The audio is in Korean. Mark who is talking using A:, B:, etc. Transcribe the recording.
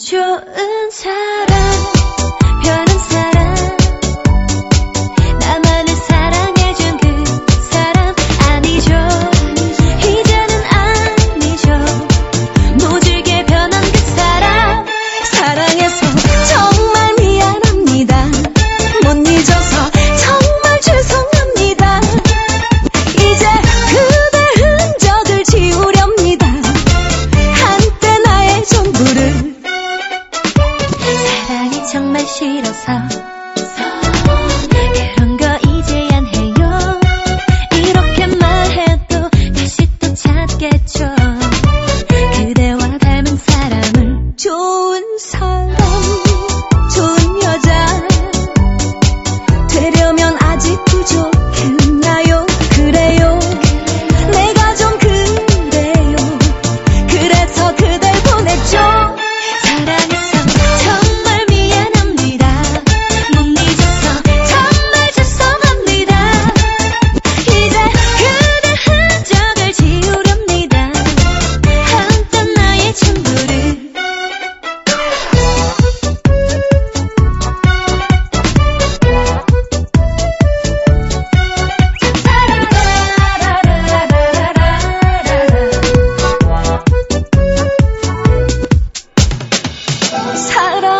A: 좋은 사람, 변한 사람, 나만을 사랑해준 그 사람 아니죠. 이제는 아니죠. 모질게 변한 그 사람, 사랑해서 정말 미안합니다. 못 잊어서 정말 죄송합니다. 이제 그대 흔적을 지우렵니다. 한때 나의 전부를. 사랑이 정말 싫어서 그런 거 이제 안 해요. 이렇게 말해도 다시 또 찾겠죠. 그대와 닮은 사람을. 좋은 사람, 좋은 여자 되려면 아직 부족했나요? 그래요, 내가 좀 그래요. 그래서 그댈 보냈죠. 사랑해서 정말 미안합니다. 못 잊어서 정말 죄송합니다. 이제 그대 흔적을 지우렵니다. 한때 나의 전부를. 사랑